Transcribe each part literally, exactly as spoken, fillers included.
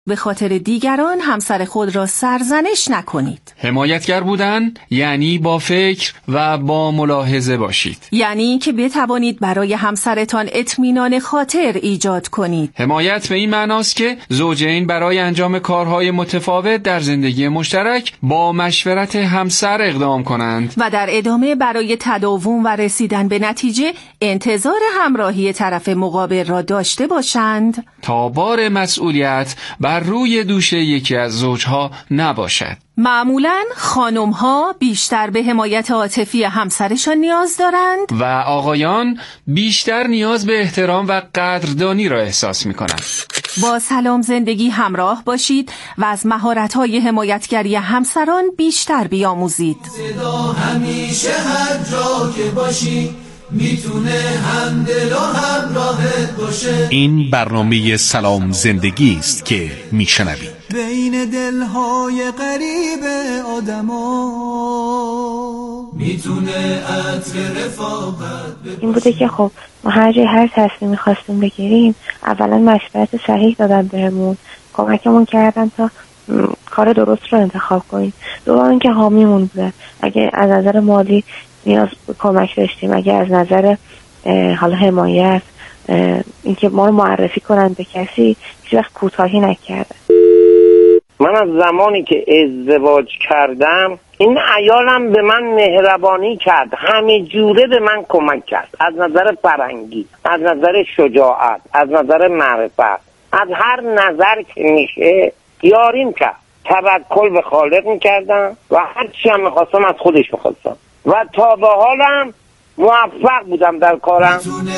به خاطر دیگران همسر خود را سرزنش نکنید. حمایتگر بودن یعنی با فکر و با ملاحظه باشید. یعنی که بتوانید برای همسرتان اطمینان خاطر ایجاد کنید. حمایت به این معناست که زوجین برای انجام کارهای متفاوت در زندگی مشترک با مشورت همسر اقدام کنند و در ادامه برای تداوم و رسیدن به نتیجه انتظار همراهی طرف مقابل را داشته باشند تا بار مسئولیت بر روی دوش یکی از زوجها نباشد. معمولاً خانم‌ها بیشتر به حمایت عاطفی همسرشان نیاز دارند و آقایان بیشتر نیاز به احترام و قدردانی را احساس می‌کنند. با سلام زندگی همراه باشید و از مهارت‌های حمایتگری همسران بیشتر بیاموزید. صدا همیشه هر جا که باشی میتونه هم دل و هم راحت باشه. این برنامه سلام زندگی است که میشنوی بین دلهای غریب آدما میتونه عطر رفاقت. این بوده که خب ما هر جای هر تصمیمی خواستیم بگیریم اولا مشورت صحیح دادن بهمون، کمکمون کردن تا کار درست رو انتخاب کنیم. دوم اینکه حامیمون بوده، اگه از نظر مالی نیاز کمک داشتیم، اگه از نظر حالا حمایت اینکه ما رو معرفی کنن به کسی، هیچ وقت کوتاهی نکردن. من از زمانی که ازدواج کردم این عیالم به من مهربانی کرد، همه جوره به من کمک کرد، از نظر فرهنگی، از نظر شجاعت، از نظر معرفت، از هر نظر که میشه یاریم کرد. توکل به خالق میکردم و هر چی هم میخواستم از خودش میخواستم و تا به حالم موفق بودم در کارم.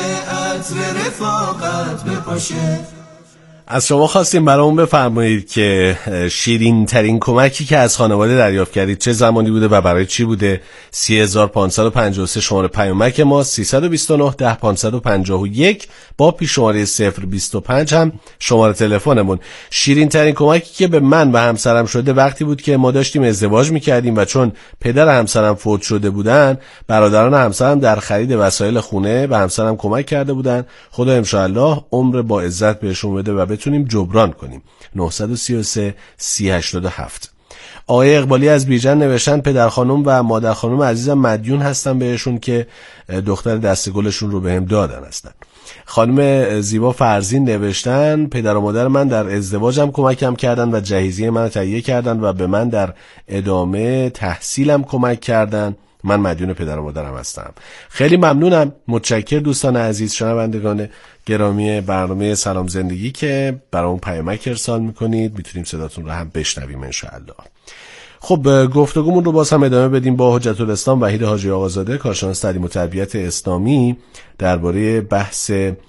از شما خواستیم برامون بفرمایید که شیرین ترین کمکی که از خانواده دریافت کردید چه زمانی بوده و برای چی بوده؟ سی هزار پانصد و پنجاه و سه شماره پیامک ما، سیصد و بیست و نه ده پانصد و پنجاه و یک با پیش شماره صفر بیست و پنج هم شماره تلفنمون. شیرین ترین کمکی که به من و همسرم شده وقتی بود که ما داشتیم ازدواج میکردیم و چون پدر همسرم فوت شده بودن، برادران همسرم در خرید وسایل خونه به همسرم کمک کرده بودن. خدا انشاءالله عمر با عزت بهشون بده و بتونیم جبران کنیم. نه سه سه سی هشتاد و هفت. آقای اقبالی از بیژن نوشتن پدر خانم و مادر خانم عزیزم مدیون هستم بهشون که دختر دستگلشون رو بهم دادن هستن. خانم زیبا فرزین نوشتن پدر و مادر من در ازدواجم کمکم کردن و جهیزیه من تهیه کردن و به من در ادامه تحصیلم کمک کردن. من مدیون پدر و مادرم هستم. خیلی ممنونم. متشکر دوستان عزیز، شنوندگان گرامی برنامه سلام زندگی که برامون پیامک ارسال میکنید. میتونیم صداتون رو هم بشنویم انشاءالله. خب گفتگومون رو باز هم ادامه بدیم با حجت الاسلام وحید حاجی آقازاده، کارشناس تعلیم و تربیت اسلامی، درباره بحث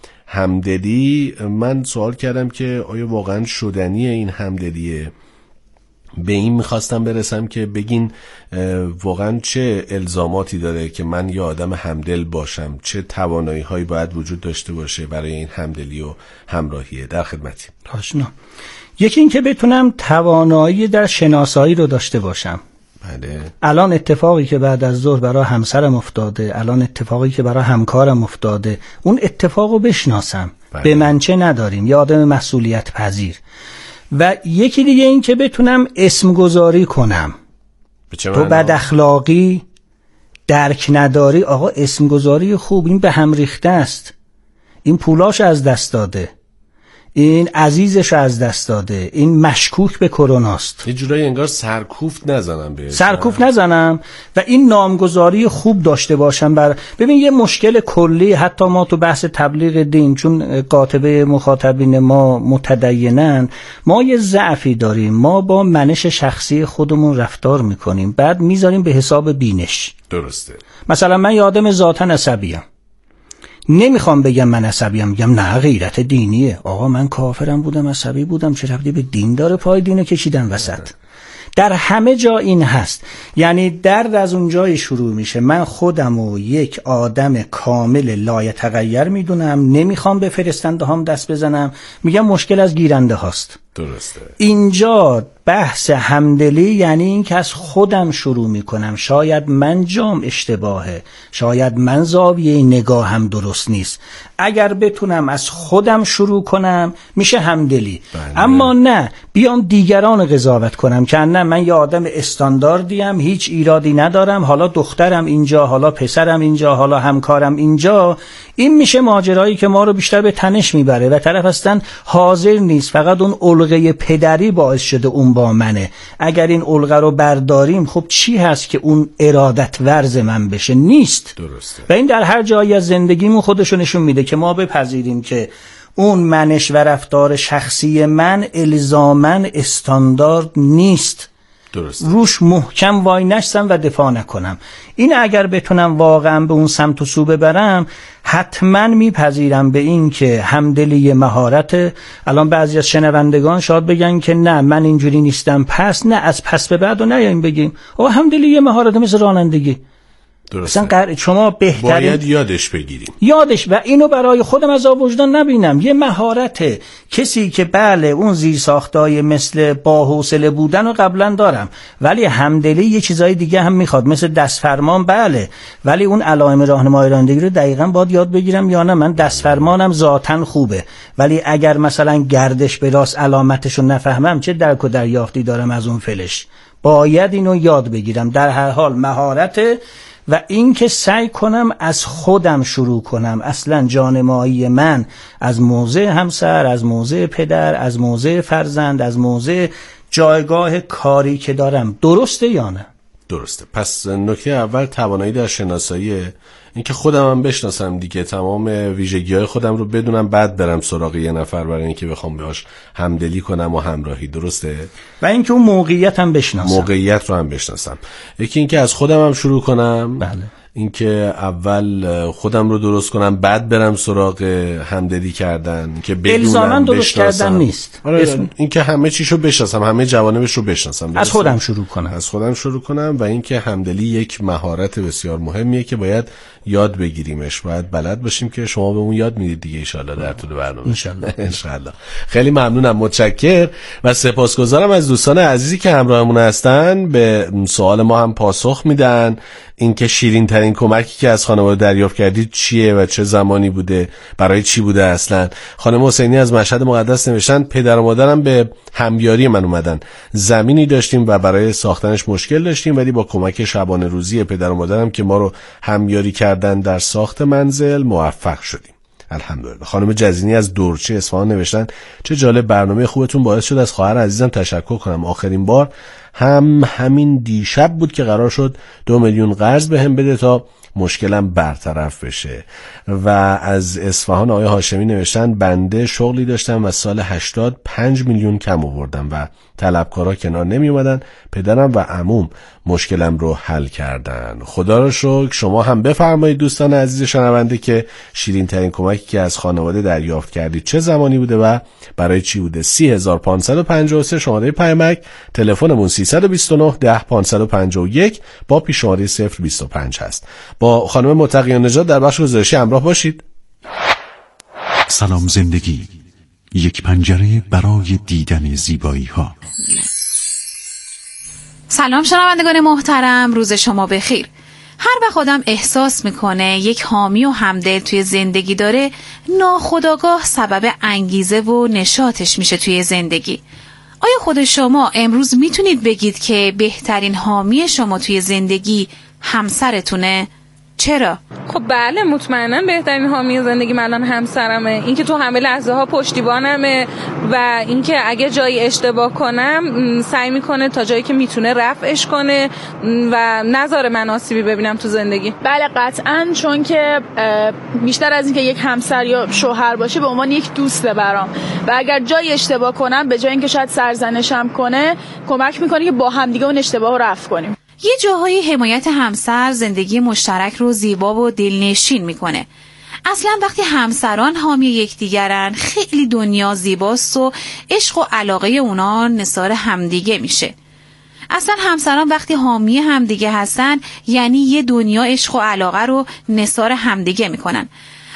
همدلی. من سوال کردم که آیا واقعا شدنی این همدلیه؟ به این میخواستم برسم که بگین واقعا چه الزاماتی داره که من یه آدم همدل باشم، چه توانایی هایی باید وجود داشته باشه برای این همدلی و همراهیه. در خدمتی. آشنا. یکی این که بتونم توانایی در شناسایی رو داشته باشم. بله. الان اتفاقی که بعد از ظهر برای همسرم افتاده، الان اتفاقی که برای همکارم افتاده، اون اتفاقو بشناسم. بله. به من چه نداریم، یه آدم مسئولیت پذیر. و یکی دیگه این که بتونم اسم گذاری کنم. تو بد اخلاقی، درک نداری، آقا اسم گذاری خوب، این به هم ریخته است، این پولاش از دست داده، این عزیزش از دست داده، این مشکوک به کروناست. یه جورایی انگار سرکوفت نزنم بهش، سرکوفت نزنم و این نامگذاری خوب داشته باشم. بر ببین یه مشکل کلی حتی ما تو بحث تبلیغ دین، چون قاطبه مخاطبین ما متدینن، ما یه ضعفی داریم، ما با منش شخصی خودمون رفتار میکنیم، بعد میذاریم به حساب بینش. درسته. مثلا من یه آدم ذاتاً عصبیم، نمیخوام بگم من عصبیم، میگم نه غیرت دینیه. آقا من کافرم بودم، عصبی بودم، چه ربطی به دین داره؟ پای دینو کشیدن وسط. در همه جا این هست. یعنی درد از اون جای شروع میشه. من خودم و یک آدم کامل لایتغیر میدونم، نمیخوام به فرستنده هام دست بزنم، میگم مشکل از گیرنده هاست. درسته. اینجا بحث همدلی یعنی این که از خودم شروع میکنم. شاید من جام اشتباهه، شاید من زاویه نگاهم درست نیست. اگر بتونم از خودم شروع کنم میشه همدلی. بله. اما نه بیام دیگران قضاوت کنم که نه من یه آدم استانداردیم، هیچ ایرادی ندارم، حالا دخترم اینجا، حالا پسرم اینجا، حالا همکارم اینجا. این میشه ماجرایی که ما رو بیشتر به تنش میبره و طرف اصلا حاضر نیست، فقط اون علقه پدری باعث شده اون با منه. اگر این علقه رو برداریم خب چی هست که اون ارادت ورز من بشه؟ نیست. درسته. و این در هر جایی از زندگیمون خودشو نشون میده که ما بپذیریم که اون منش و رفتار شخصی من الزاماً استاندارد نیست. درسته. روش محکم وای نشم و دفاع نکنم. این اگر بتونم واقعا به اون سمت و سو ببرم، حتما میپذیرم به این که همدلی مهارت. الان بعضی از شنوندگان شاید بگن که نه من اینجوری نیستم، پس نه از پس به بعد و نیاییم بگیم او همدلی مهارت مثل رانندگی. درسته. مثلا شما بهترین باید یادش بگیریم، یادش و اینو برای خودم از وجدان نبینم. یه مهارته. کسی که بله اون زیر ساختای مثل باحوصله بودن رو قبلا دارم، ولی همدلی یه چیزای دیگه هم میخواد، مثل دست فرمان. بله ولی اون علائم راهنمای رانندگی رو دقیقاً باید یاد بگیرم یا نه؟ من دست فرمانم ذاتاً خوبه، ولی اگر مثلا گردش به راست علامتشو نفهمم چه درک و دریافتی دارم از اون فلش؟ باید اینو یاد بگیرم. در هر حال مهارته و این که سعی کنم از خودم شروع کنم. اصلا جانمایی من از موضع همسر، از موضع پدر، از موضع فرزند، از موضع جایگاه کاری که دارم درسته یا نه؟ درسته. پس نکته اول توانایی در شناسایی، اینکه خودم هم بشناسم دیگه، تمام ویژگی‌های خودم رو بدونم، بعد برم سراغ یه نفر برای اینکه بخوام باهاش همدلی کنم و همراهی. درسته. و اینکه اون موقعیت هم بشناسم، موقعیت رو هم بشناسم. یکی اینکه از خودم هم شروع کنم. بله. اینکه اول خودم رو درست کنم بعد برم سراغ همدلی کردن، که بدونم الزاماً درست بشناسم. کردن نیست. آره اینکه همه چیشو بشناسم، همه جوانبش رو بشناسم. از خودم شروع کنم. از خودم شروع کنم و اینکه همدلی یک مهارت بسیار مهمیه که باید یاد بگیریمش، باید بلد باشیم که شما به اون یاد میدید دیگه ان شاءالله در طول برنامه. ان شاءالله. ان شاءالله. خیلی ممنونم، متشکر و سپاسگزارم از دوستان عزیزی که همراهمون هستن، به سوال ما هم پاسخ میدن. اینکه شیرین ترین کمکی که از خانواده دریافت کردید چیه و چه زمانی بوده، برای چی بوده اصلا؟ خانم حسینی از مشهد مقدس نوشتن پدر و مادرم به همیاری من اومدن، زمینی داشتیم و برای ساختنش مشکل داشتیم، ولی با کمک شبانه روزی پدر و مادرم که ما رو همیاری کردن در ساخت منزل موفق شدیم. الحمدلله. خانم جزینی از دورچه اصفهان نوشتن چه جالب، برنامه خوبتون باعث شد از خواهر عزیزم تشکر کنم. آخرین بار هم همین دیشب بود که قرار شد دو میلیون قرض بهم بده تا مشکلم برطرف بشه. و از اصفهان آقای هاشمی نوشتن بنده شغلی داشتم و سال هشتاد پنج میلیون کم آوردم و طلبکارا کنار نمی اومدن، پدرم و عموم مشکلم رو حل کردن. خدا رو شکر. شما هم بفرمایید دوستان عزیز شنونده که شیرین ترین کمکی که از خانواده دریافت کردید چه زمانی بوده و برای چی بوده؟ سی هزار و پانصد و پنجاه و سه شماره پیامک، تلفنمون سیصد و بیست و نه ده پانصد و پنجاه و یک با پیش‌شماره صفر بیست و پنج هست. با خانم متقیان نژاد در بخش گزارشی همراه باشید. سلام زندگی، یک پنجره برای دیدن زیبایی ها. سلام شنوندگان محترم، روز شما بخیر. هر وقت آدم احساس میکنه یک حامی و همدل توی زندگی داره، ناخودآگاه سبب انگیزه و نشاطش میشه توی زندگی. آیا خود شما امروز میتونید بگید که بهترین حامی شما توی زندگی همسرتونه؟ چرا؟ خب بله، مطمئنا بهترین حامی زندگی من الان همسرمه. اینکه تو همه لحظه ها پشتیبانمه و اینکه اگه جایی اشتباه کنم سعی میکنه تا جایی که میتونه رفعش کنه و نذاره من آسیبی ببینم تو زندگی. بله قطعاً، چون که بیشتر از اینکه یک همسر یا شوهر باشه به عنوان یک دوسته برام، و اگر جایی اشتباه کنم به جای اینکه شاید سرزنشم کنه کمک میکنه که با هم دیگه اون اشتباه رو رفع کنیم. یه جاهای حمایت همسر زندگی مشترک رو زیبا و دلنشین میکنه. اصلا وقتی همسران حامی یکدیگرن خیلی دنیا زیباست و عشق و علاقه اونا نثار همدیگه میشه. اصلا همسران وقتی حامی همدیگه هستن یعنی یه دنیا عشق و علاقه رو نثار همدیگه میکنن.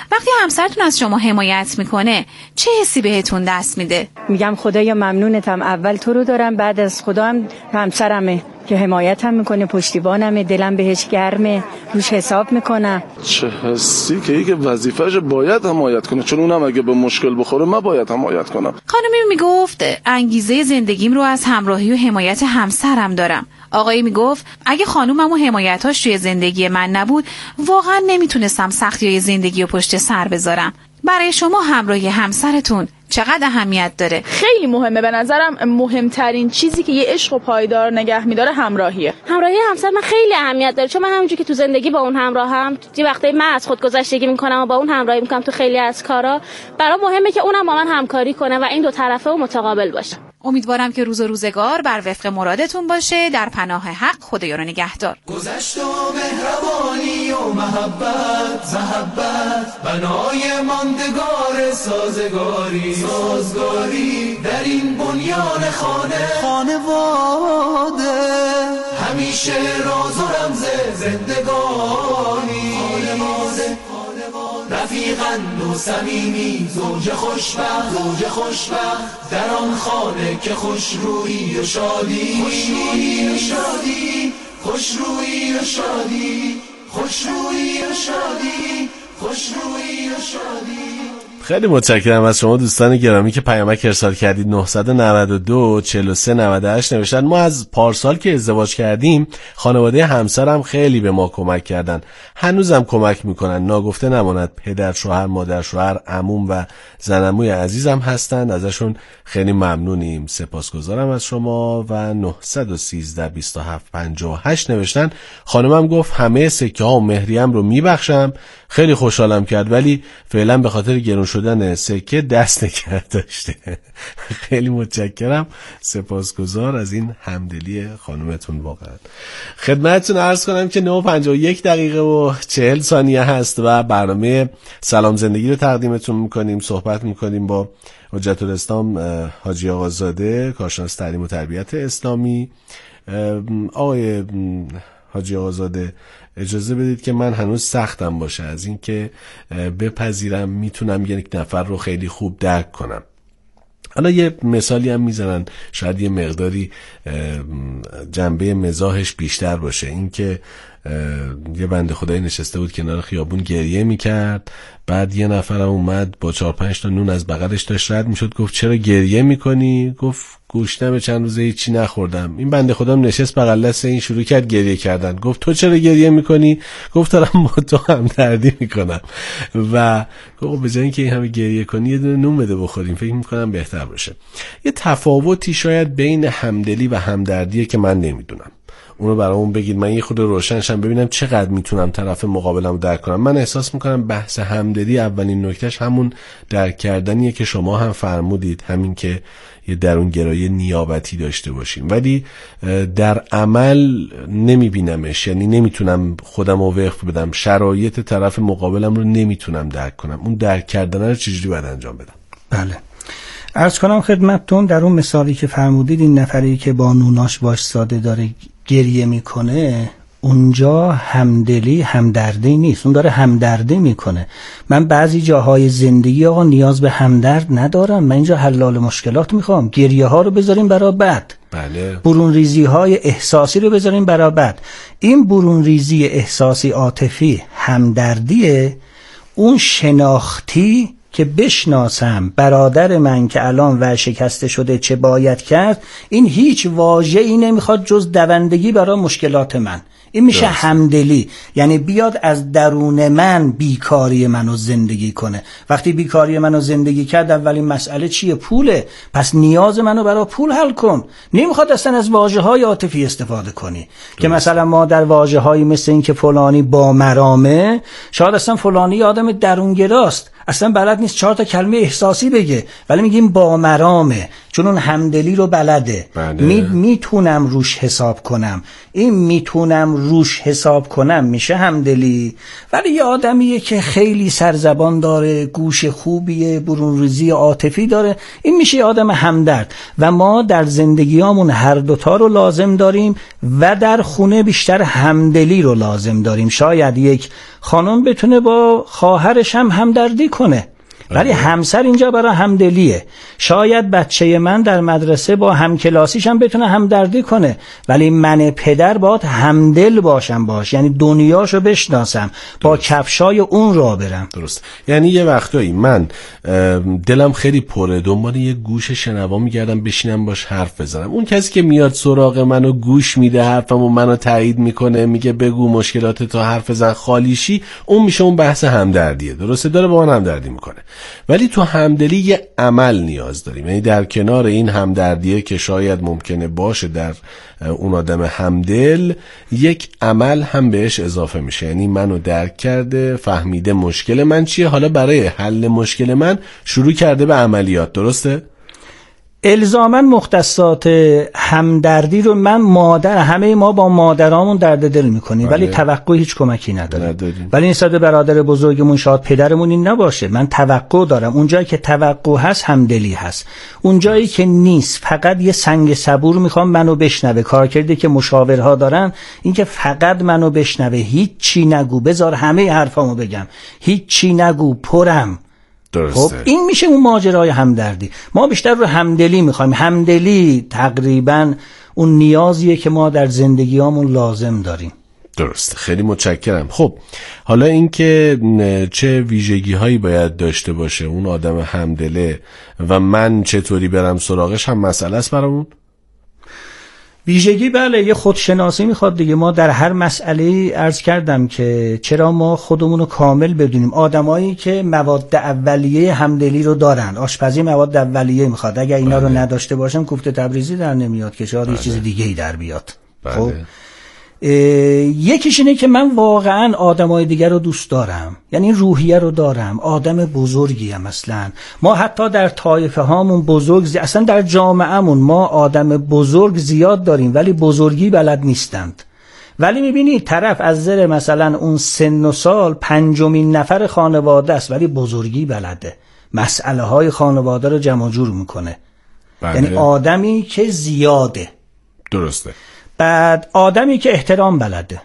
وقتی همسرتون از شما حمایت میکنه چه حسی بهتون دست میده؟ میگم خدایا ممنونتم، اول تو رو دارم، بعد از خدا هم همسرمه که حمایتم میکنه، پشتیبانمه، دلم بهش گرمه، روش حساب میکنم. چه حسی که یک وظیفه‌اش باید حمایت کنه، چون اونم اگه به مشکل بخوره من باید حمایت کنم. خانمی میگفت انگیزه زندگیم رو از همراهی و حمایت همسرم دارم. آقایی میگفت اگه خانومم و حمایتاش توی زندگی من نبود واقعا نمیتونستم سختی‌های زندگی رو پشت سر بذارم. برای شما همراهی همسرتون چقدر اهمیت داره؟ خیلی مهمه. به نظرم مهمترین چیزی که یه عشق و پایدار نگه میداره همراهیه. همراهی همسر من خیلی اهمیت داره، چون من همونجوری که تو زندگی با اون همراهم، یه وقتایی من از خودگذشتگی میکنم و با اون همراهی میکنم تو خیلی از کارا، برام مهمه که اونم با من همکاری کنه و این دو طرفه و متقابل باشه. امیدوارم که روز و روزگار بر وفق مرادتون باشه. در پناه حق، خدایا رو نگهدار. گذشت و مهربانی و محبت محبت بنای ماندگار سازگاری سازگاری در این بنیان خانه خانواده همیشه راز و رمز زندگانی خانواده رفیقند و صمیمی زوج خوشبخت زوج خوشبخت در آن خانه که خوشرویی و شادی خوشرویی و شادی خوشرویی و شادی خوشرویی و شادی خوشرویی و شادی. خیلی متشکرم از شما دوستان گرامی که پیامک ارسال کردید. نه نه دو چهل و سه نود و هشت نوشتن ما از پارسال که ازدواج کردیم خانواده همسرم خیلی به ما کمک کردن، هنوزم کمک میکنن، ناگفته نماند. پدر شوهر، مادر شوهر، عموم و زنموی عزیزم هستند، ازشون خیلی ممنونیم. سپاسگزارم از شما. و نه یک سه بیست و هفت پنجاه و هشت نوشتن خانمم گفت همه سکه ها و مهریم رو میبخشم، خیلی خوشحالم کرد ولی فعلا به خاطر گرون شدن سکه دست نگه داشته. خیلی متشکرم، سپاسگزار از این همدلی خانومتون. واقعا خدمتتون عرض کنم که نه و پنجاه و یک دقیقه و چهل ثانیه هست و برنامه سلام زندگی رو تقدیمتون میکنیم. صحبت میکنیم با حجت الاسلام حاجی آقازاده، کارشناس تعلیم و تربیت اسلامی. آقای حاجی آقازاده اجازه بدید که من هنوز سختم باشه از این که بپذیرم میتونم یک نفر رو خیلی خوب درک کنم. حالا یه مثالی هم میزنن شاید یه مقداری جنبه مزاحش بیشتر باشه، این که یه بنده خدایی نشسته بود کنار خیابون گریه میکرد، بعد یه نفرم اومد با چهار پنج تا نون از بغلش داشت رد میشد، گفت چرا گریه میکنی؟ گفت گوشتم چند روزه هیچی نخوردم. این بنده خودم نشست بغل دست این شروع کرد گریه کردن. گفت تو چرا گریه میکنی؟ گفت دارم با تو همدردی میکنم. و گفت به جای اینکه این همه گریه کنی یه دونه نون بده بخوریم، فکر میکنم بهتر باشه. یه تفاوتی شاید بین همدلی و همدردیه که من نمیدونم، اونو برامون بگید، من یه خود روشنشم ببینم چقدر میتونم طرف مقابلم درک کنم. من احساس میکنم بحث همدلی اولین نکتهش همون درک کردنیه که شما هم فرمودید، همین که یه درونگرایی نیابتی داشته باشیم، ولی در عمل نمیبینمش، یعنی نمیتونم خودم رو وقف بدم، شرایط طرف مقابلم رو نمیتونم درک کنم. اون درک کردن رو چجوری باید انجام بدم؟ بله، عرض کنم خدمتتون در اون مثالی که فرمودید، این نفری که با نوناش باش ساده داره گریه میکنه، اونجا همدلی همدردی نیست، اون داره همدردی میکنه. من بعضی جاهای زندگی آقا نیاز به همدرد ندارم، من اینجا حلال مشکلات میخوام. گریه ها رو بذاریم برای بعد، بله. برون ریزی های احساسی رو بذاریم برای بعد. این برون ریزی احساسی عاطفی همدردیه. اون شناختی که بشناسم برادر من که الان ورشکسته شده چه باید کرد، این هیچ واژه‌ای نمیخواد جز دوندگی برای مشکلات من. این میشه درست. همدلی، یعنی بیاد از درون من بیکاری منو زندگی کنه. وقتی بیکاری منو زندگی کرد، اولین مسئله چیه؟ پوله. پس نیاز منو برای پول حل کن. نمیخواد اصلا از واژه‌های عاطفی استفاده کنی درست. که مثلا ما در واژه‌هایی مثل این که فلانی با مرامه، شاید اصلا فلانی آدم درونگراست، اصلا بلد نیست چهار تا کلمه احساسی بگه، ولی میگیم با مرامه. چون اون همدلی رو بلده. بله. می میتونم روش حساب کنم. این میتونم روش حساب کنم میشه همدلی. ولی یه آدمیه که خیلی سرزبان داره، گوش خوبیه، برونریزی عاطفی داره، این میشه یه آدم همدرد. و ما در زندگیامون هر دوتا رو لازم داریم و در خونه بیشتر همدلی رو لازم داریم. شاید یک خانم بتونه با خواهرش هم همدردی کنه، ولی همسر اینجا برای همدلیه. شاید بچه من در مدرسه با همکلاسیش هم بتونه همدردی کنه، ولی من پدر باید همدل باشم باش، یعنی دنیاشو بشناسم، با کفشای اون را برم. درست. یعنی یه وقتایی من دلم خیلی پره، دنبال یه گوش شنوا میگردم بشینم باش حرف بزنم. اون کسی که میاد سراغ منو گوش میده، حرفمو منو تایید میکنه، میگه بگو مشکلات تو حرف بزن خالیشی، اون میشه اون بحث همدردیه. درسته، داره با من همدردی میکنه. ولی تو همدلی یه عمل نیاز داریم، یعنی در کنار این همدردیه که شاید ممکنه باشه در اون آدم همدل، یک عمل هم بهش اضافه میشه. یعنی منو درک کرده، فهمیده مشکل من چیه، حالا برای حل مشکل من شروع کرده به عملیات. درسته؟ الزاماً مختصات همدردی رو من مادر همه ما با مادرامون درد دل میکنیم، بله. ولی توقع هیچ کمکی نداریم. نداریم. ولی نسبت به برادر بزرگمون شاید پدرمون این نباشه. من توقع دارم. اونجایی که توقع هست همدلی هست. اونجایی که نیست فقط یه سنگ صبور میخوام منو بشنوه. کارکردی که مشاورها دارن این که فقط منو بشنوه، هیچ چی نگو، بذار همه حرفامو بگم، هیچ چی نگو، پرم. درسته. خب این میشه اون ماجرای همدردی. ما بیشتر رو همدلی میخوایم. همدلی تقریبا اون نیازیه که ما در زندگیامون لازم داریم. درسته، خیلی متشکرم. خب حالا این که چه ویژگی هایی باید داشته باشه اون آدم همدله و من چطوری برم سراغش هم مسئله است برامون؟ ویژگی بله، یه خودشناسی میخواد دیگه. ما در هر مسئله عرض کردم که چرا ما خودمون رو کامل بدونیم. آدمایی که مواد اولیه همدلی رو دارن، آشپزی مواد اولیه میخواد، اگر اینا بله. رو نداشته باشن کوفته تبریزی در نمیاد که شاید بله. یه چیز دیگه ای در بیاد. بله. خب یکیش اینه که من واقعا آدمای دیگر رو دوست دارم، یعنی این روحیه رو دارم، آدم بزرگیم. مثلا ما حتی در طایفه هامون بزرگ زی... اصلا در جامعهمون ما آدم بزرگ زیاد داریم ولی بزرگی بلد نیستند. ولی میبینی طرف از زر مثلا اون سن و سال پنجمین نفر خانواده است ولی بزرگی بلده، مسئله های خانواده رو جمع جور میکنه. بله. یعنی آدمی که زیاده. درسته. بعد آدمی که احترام بلده،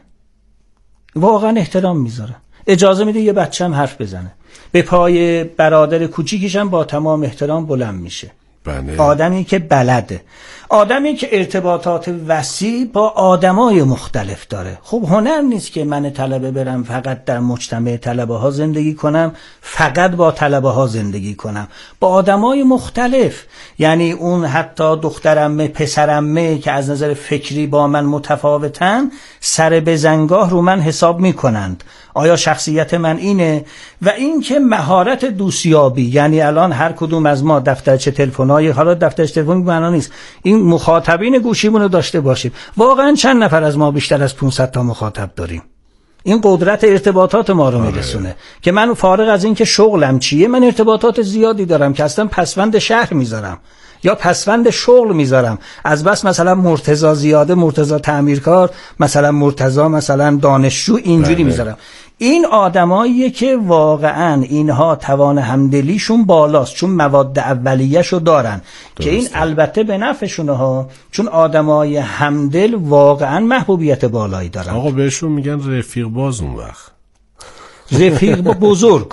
واقعا احترام میذاره، اجازه میده یه بچه هم حرف بزنه، به پای برادر کوچیکش هم با تمام احترام بلند میشه. بله. آدمی که بلده، آدمی که ارتباطات وسیع با آدمای مختلف داره. خب هنر نیست که من طلبه برم فقط در مجتمع طلبه ها زندگی کنم، فقط با طلبه ها زندگی کنم، با آدمای مختلف. یعنی اون حتی دخترمه پسرمه که از نظر فکری با من متفاوتن، سر بزنگاه رو من حساب میکنند. آیا شخصیت من اینه؟ و این که مهارت دوستیابی، یعنی الان هر کدوم از ما دفترچه تلفن‌های، حالا دفترچه تلفن معنا نیست، این مخاطبین گوشیمون رو داشته باشیم. واقعا چند نفر از ما بیشتر از پانصد تا مخاطب داریم؟ این قدرت ارتباطات ما رو میرسونه که من فارغ از این که شغلم چیه، من ارتباطات زیادی دارم که اصلا پسوند شهر میذارم یا پسوند شغل میذارم. از بس مثلا مرتضی زیاده، مرتضی تعمیرکار، مثلا مرتضی مثلا دانشجو، اینجوری میذارم. این آدماییه که واقعا اینها توان همدلیشون بالاست، چون مواد اولیه‌شو دارن. درسته. که این البته به نفعشونه ها، چون آدمای همدل واقعا محبوبیت بالایی دارن. آقا بهشون میگن رفیق باز. اون وقت رفیق بزرگ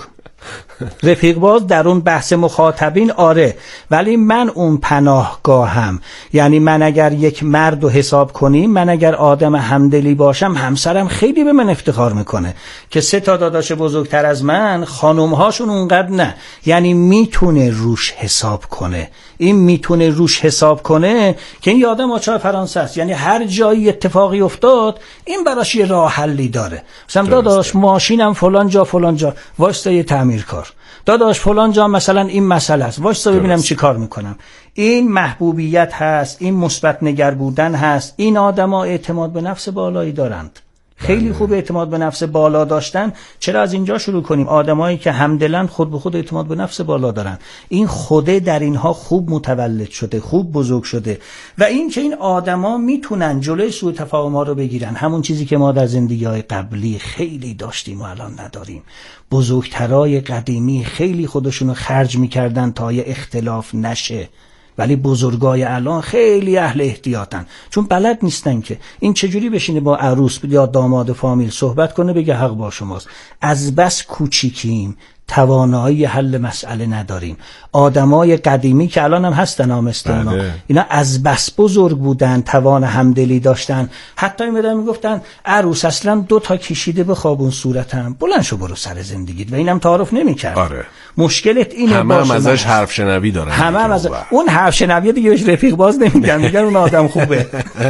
رفیق باز در اون بحث مخاطبین آره، ولی من اون پناهگاهم. یعنی من اگر یک مرد رو حساب کنیم، من اگر آدم همدلی باشم، همسرم خیلی به من افتخار میکنه که سه تا داداش بزرگتر از من، خانومهاشون اونقدر نه. یعنی میتونه روش حساب کنه. این میتونه روش حساب کنه که این یادم آچار فرانسه است. یعنی هر جایی اتفاقی افتاد این براش یه راه حلی داره. مثلا داداش ماشینم فلان جا فلان جا، واسه یه تعمیرکار. داداش فلان جا مثلا این مسئله است، واسه ببینم چی کار میکنم. این محبوبیت هست، این مثبت نگر بودن هست. این آدما اعتماد به نفس بالایی دارند. خیلی خوب اعتماد به نفس بالا داشتن. چرا از اینجا شروع کنیم؟ آدمایی که همدلن خود به خود اعتماد به نفس بالا دارن. این خوده در اینها خوب متولد شده، خوب بزرگ شده و این که این آدما میتونن جلوی سوء تفاهم ها رو بگیرن. همون چیزی که ما در زندگی‌های قبلی خیلی داشتیم و الان نداریم. بزرگترای قدیمی خیلی خودشونو خرج میکردن تا یه اختلاف نشه، ولی بزرگای الان خیلی اهل احتیاطن، چون بلد نیستن که این چجوری بشینه با عروس یا داماد فامیل صحبت کنه بگه حق با شماست. از بس کوچیکیم، توانایی حل مسئله نداریم. آدمای قدیمی که الان هم هستن مثل اونا، اینا از بس بزرگ بودن، توان همدلی داشتن. حتی میدن میگفتن عروس اصلا دو تا کشیده به خوابون صورتم، بلند شو برو سر زندگیت، و اینم تعارف نمیکرد. آره. مشکلت اینه، همه هم ازش حرف شنوی دارن، همه هم از اون حرف شنوی دیگه بهش رفیق باز نمیگن، میگن اون آدم خوبه.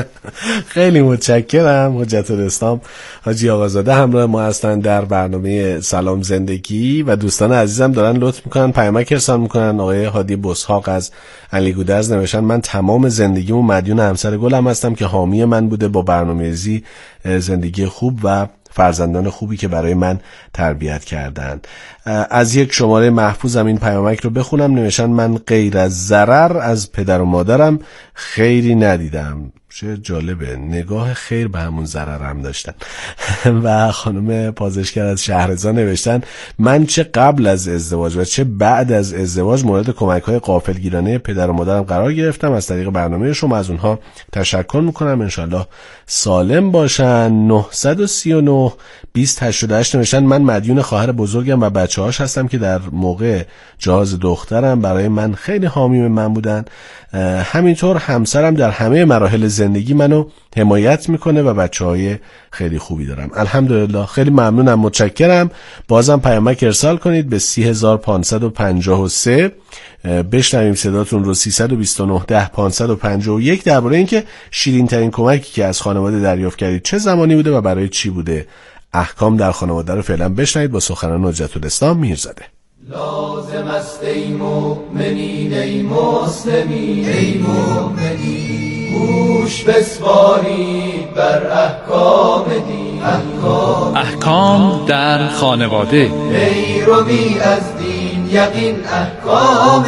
خیلی متشکرم. حجت الاسلام حاجی آقازاده همراه ما هستن در برنامه سلام زندگی و دوستان عزیزم دارن لطف میکنن پیامک ارسال میکنن. آقای هادی بسحاق از علی گودرز نوشتن من تمام زندگیمو مدیون همسر گلم هستم که حامی من بوده، با برنامه‌ریزی زندگی خوب و فرزندان خوبی که برای من تربیت کردن. از یک شماره محفوظم این پیامک رو بخونم. نوشتن من غیر از ضرر از پدر و مادرم خیری ندیدم. چه جالبه، نگاه خیر به همون ضرر هم داشتن. و خانم پازشگر از شهرزا نوشتن من چه قبل از ازدواج و چه بعد از ازدواج مورد کمک‌های غافلگیرانه پدر و مادرم قرار گرفتم. از طریق برنامه شما از اونها تشکر میکنم، انشالله سالم باشن. نه سه نه بیست هشتاد و هشت نوشتن من مدیون خواهر بزرگم و بچه‌هاش هستم که در موقع جواز دخترم برای من خیلی حامی من بودن. همینطور همسرم در همه مراحل زندگی منو حمایت میکنه و بچه‌های خیلی خوبی دارم. الحمدلله. خیلی ممنونم، متشکرم. بازم پیامک ارسال کنید به سی هزار پانصد و پنجاه و سه. بشنویم صداتون رو. سیصد و بیست و نه ده پانصد و پنجاه و یک درباره اینکه شیرین ترین کمکی که از خانواده دریافت کردید چه زمانی بوده و برای چی بوده. احکام در خانواده رو فعلا بشنوید با سخنان حجت الاسلام میرزاده. لازم است ای مؤمنین ای مسلمین ای مؤمنین گوش بسپارید بر احکام دین احکام, احکام در خانواده. پیروی از دین یقین احکام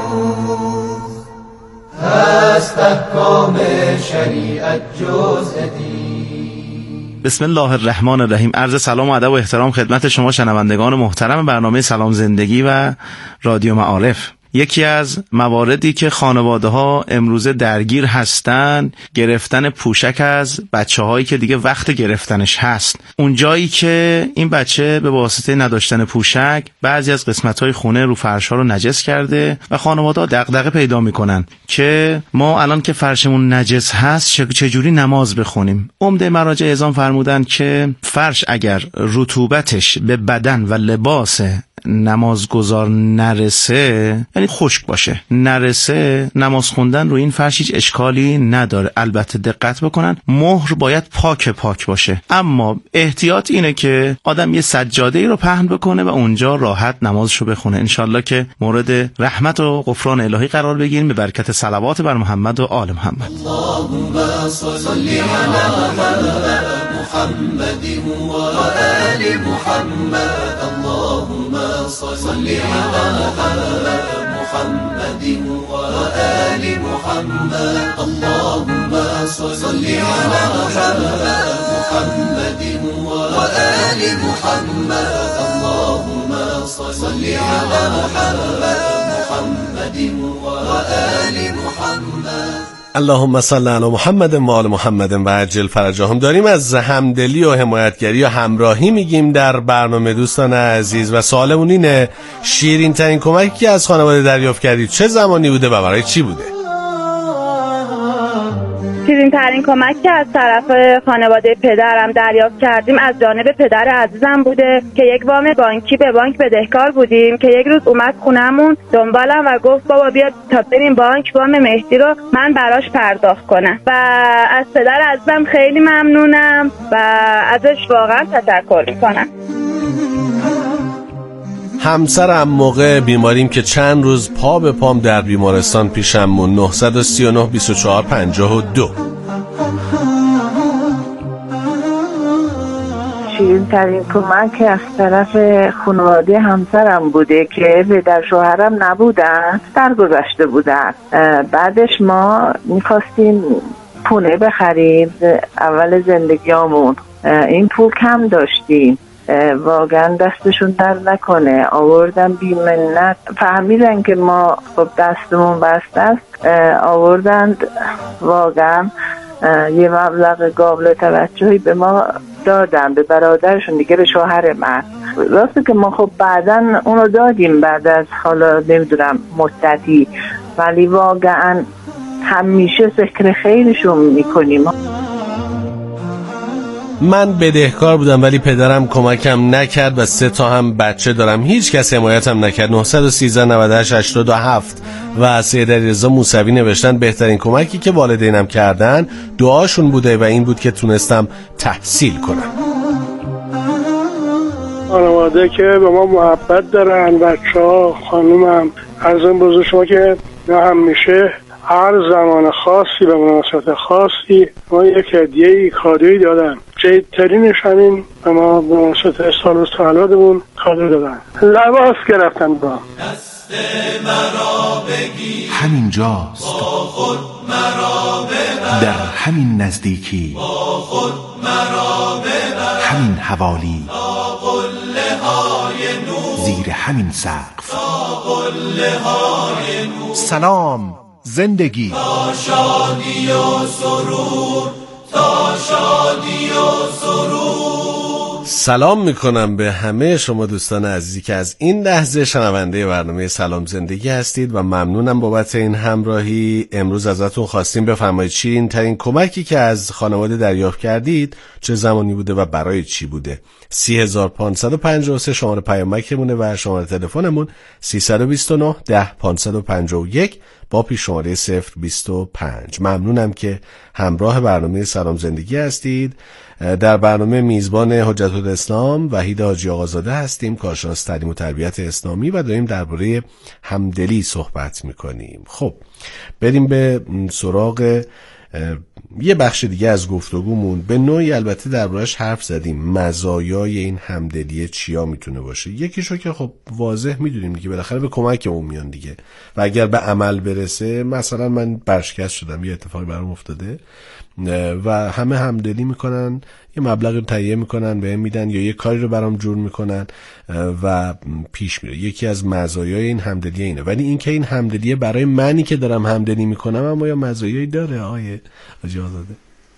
اوست، هست احکام شریعت جزء دین. بسم الله الرحمن الرحیم. عرض سلام و ادب و احترام خدمت شما شنوندگان محترم برنامه سلام زندگی و رادیو معارف. یکی از مواردی که خانواده ها امروزه درگیر هستن گرفتن پوشک از بچه هایی که دیگه وقت گرفتنش هست. اون جایی که این بچه به واسطه نداشتن پوشک بعضی از قسمت های خونه رو فرش ها رو نجس کرده و خانواده ها دغدغه پیدا میکنن که ما الان که فرشمون نجس هست چجوری نماز بخونیم. عمده مراجع اعظام فرمودن که فرش اگر رطوبتش به بدن و لباس نمازگزار نرسه، یعنی خشک باشه نرسه، نماز خوندن رو این فرش هیچ اشکالی نداره. البته دقت بکنن مهر باید پاک پاک باشه، اما احتیاط اینه که آدم یه سجاده‌ای رو پهن بکنه و اونجا راحت نمازشو بخونه. انشالله که مورد رحمت و غفران الهی قرار بگیریم به برکت صلوات بر محمد و آل محمد. اللهم صل علی محمد و آل محمد. اللهم صل على محمد وآل محمد. اللهم صل على محمد وآل محمد. اللهم صل على محمد وآل محمد. اللهم صل علی محمد و آل محمد و عجل فرجهم. داریم از همدلی و حمایتگری و همراهی میگیم در برنامه دوستان عزیز و سوالمون اینه شیرین ترین کمکی که از خانواده دریافت کردید چه زمانی بوده و برای چی بوده؟ شیرین ترین کمک که از طرف خانواده پدرم دریافت کردیم از جانب پدر عزیزم بوده که یک وام بانکی به بانک بدهکار بودیم که یک روز اومد خونمون دنبالم و گفت بابا بیا تا بریم بانک وام مهدی رو من براش پرداخت کنم و از پدر عزیزم خیلی ممنونم و ازش واقعا تشکر میکنم. همسرم موقع بیماریم که چند روز پا به پام در بیمارستان پیشمون. نه سه نه بیست و چهار پنجاه و دو. شیرین ترین کمک از طرف خانواده همسرم بوده که پدر شوهرم نبودن، درگذشته بودن. بعدش ما میخواستیم پونه بخریم اول زندگیامون، این پول کم داشتیم، واقعا دستشون در نکنه، آوردن بی منت، فهمیدن که ما خب دستمون بسته است، آوردن واقعا یه مبلغ قابل توجهی به ما دادن، به برادرشون دیگه، به شوهر من. راسته که ما خب بعدن اونو دادیم بعد از حالا نمیدونم مدتی، ولی واقعا همیشه ذکر خیرشون میکنیم. من بدهکار بودم ولی پدرم کمکم نکرد و سه تا هم بچه دارم، هیچ کس حمایتم نکرد. نه یک سه نه هشت هشت هفت و سید علیرضا موسوی نوشتن بهترین کمکی که والدینم کردن دعاشون بوده و این بود که تونستم تحصیل کنم. خانواده که به ما محبت دارن، بچه ها، خانومم، عرضم بزرگ شما که نه همیشه هر زمان خاصی به مناسبت خاصی ما یک هدیه کادویی دادن. جدیدترینش همین به ما به مناسبت سال و تولدمون کادو دادن، لباس گرفتن. با همین جاست، در همین نزدیکی، همین حوالی، زیر همین سقف. سلام زندگی، تا شادی و سرور، تا شادی و سرور. سلام میکنم به همه شما دوستان عزیزی که از این لحظه شنونده برنامه سلام زندگی هستید و ممنونم بابت این همراهی. امروز ازتون خواستیم بفرمایید شیرین ترین کمکی که از خانواده دریافت کردید چه زمانی بوده و برای چی بوده. سی هزار پانصد و پنجاه و سه شماره پیامکمونه و شماره تلفنمون سیصد و بیست و نه ده پانصد و پنجاه و یک با پیش شماره صفر بیست و پنج. ممنونم که همراه برنامه سلام زندگی هستید. در برنامه میزبان حجت الاسلام وحید حاجی آقازاده هستیم، کارشناس تعلیم و تربیت اسلامی، و داریم درباره همدلی صحبت میکنیم. خب بریم به سراغ یه بخش دیگه از گفتگومون. به نوعی البته دربارش حرف زدیم، مزایای این همدلی چیا میتونه باشه. یکیشو که خب واضح میدونیم دیگه، بالاخره به کمک اون میان دیگه، و اگر به عمل برسه، مثلا من برشکست شدم، یه اتفاقی برام افتاده و همه همدلی میکنن، یه مبلغ رو تهیه میکنن بهم میدن یا یه کاری رو برام جور میکنن و پیش میره. یکی از مزایای این همدلی اینه. ولی این که این همدلی برای منی که دارم همدلی میکنم اما یا مزایایی داره آیه اجازاده؟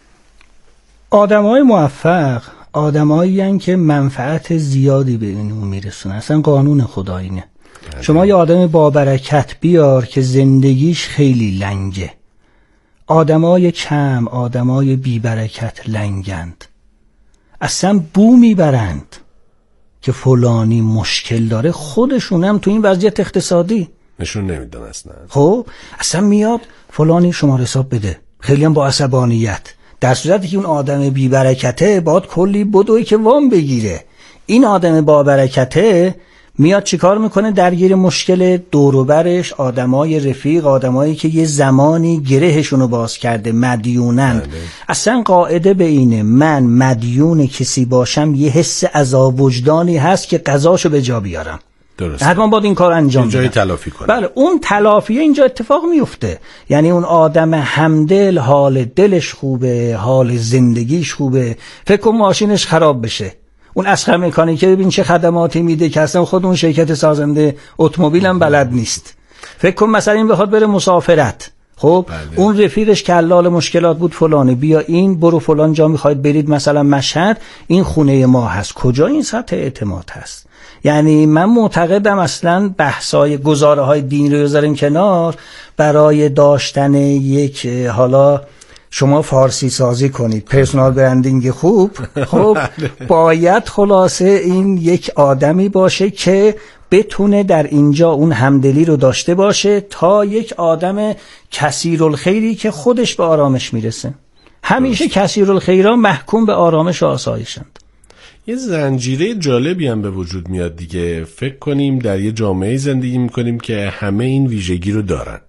آدمای موفق آدمایی هستن که منفعت زیادی به اون میرسونن. اصلا قانون خدا اینه. شما یه آدم با برکت بیار که زندگیش خیلی لنگه. آدمای کم، آدمای بی برکت لنگند، اصلا بو میبرند که فلانی مشکل داره، خودشونم تو این وضعیت اقتصادی نشون نمیدن اصلا. خب اصلا میاد فلانی شما حساب بده، خیلی هم با عصبانیت، در صورتی که اون آدم بی برکته باید کلی بدوی که وام بگیره. این آدم با برکته میاد چیکار میکنه؟ درگیر مشکل دوروبرش، آدمای رفیق، آدمایی که یه زمانی گرهشونو باز کرده، مدیونن. بله. اصلا قاعده به اینه، من مدیون کسی باشم یه حس عذاب وجدانی هست که قضاشو به جا بیارم. درست. حتما باید این کار انجام بدم. تلافی کنه. بله، اون تلافیه اینجا اتفاق میفته. یعنی اون آدم همدل حال دلش خوبه، حال زندگیش خوبه، فکر کن ماشینش خراب بشه، اون اسخر مکانیکه ببین چه خدماتی میده که اصلا خود اون شرکت سازنده اتومبیل هم بلد نیست. فکر کن مثلا این بخواد بره مسافرت، خب بله. اون رفیقش که حلال مشکلات بود فلانه، بیا این برو فلان جا میخواید برید مثلا مشهد، این خونه ما هست. کجا این سطح اعتماد هست؟ یعنی من معتقدم اصلا بحثای گزاره های دین رو بذاریم کنار، برای داشتن یک حالا شما فارسی سازی کنید، پرسونال برندینگ خوب، خب باید خلاصه این یک آدمی باشه که بتونه در اینجا اون همدلی رو داشته باشه تا یک آدم کثیرالخیری که خودش به آرامش میرسه. همیشه کثیرالخیرها محکوم به آرامش و آسایشند. یه زنجیره جالبی هم به وجود میاد دیگه. فکر کنیم در یه جامعه زندگی میکنیم که همه این ویژگی رو دارن.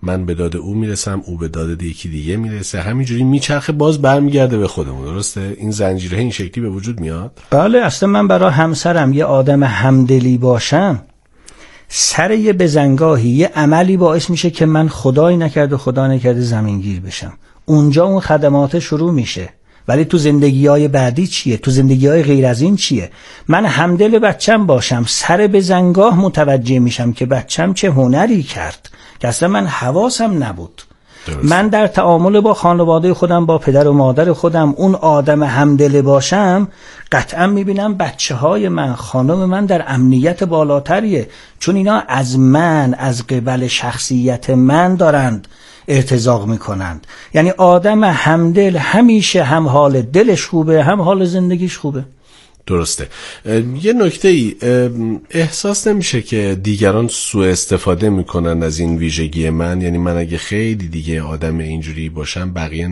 من به داد او میرسم، او به داد یکی دیگه میرسه، همینجوری میچرخه، باز برمیگرده به خودمون. درسته؟ این زنجیره این شکلی به وجود میاد. بله، اصلا من برای همسرم یه آدم همدلی باشم، سر یه بزنگاهی یه عملی باعث میشه که من خدای نکرده خدا نکرده زمینگیر بشم. اونجا اون خدمات شروع میشه. ولی تو زندگی‌های بعدی چیه؟ تو زندگی‌های غیر از این چیه؟ من همدل بچم باشم، سر بزنگاه متوجه میشم که بچم چه هنری کرد که اصلا من حواسم نبود. درست. من در تعامل با خانواده خودم، با پدر و مادر خودم اون آدم همدل باشم، قطعا میبینم بچه های من، خانم من در امنیت بالاتریه، چون اینا از من، از قبل شخصیت من دارند ارتزاق میکنند. یعنی آدم همدل همیشه هم حال دلش خوبه هم حال زندگیش خوبه. درسته. یه نکته ای احساس نمیشه که دیگران سوء استفاده میکنن از این ویژگی من؟ یعنی من اگه خیلی دیگه آدم اینجوری باشم، بقیه